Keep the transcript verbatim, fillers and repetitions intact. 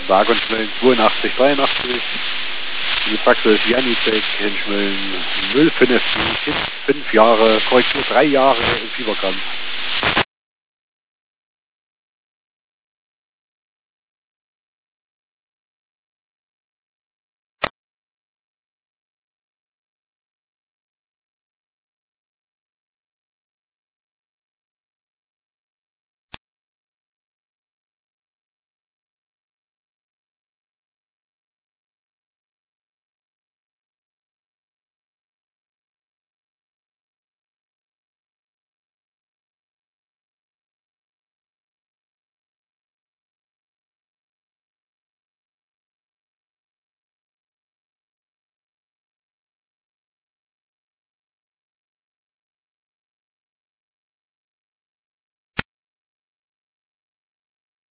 Wagonschmelzen zweiundachtzig, dreiundachtzig. Die Praxis Janizek, Henschmeln null fünf, Kind fünf Jahre, Korrektur drei Jahre im Fieberkrampf.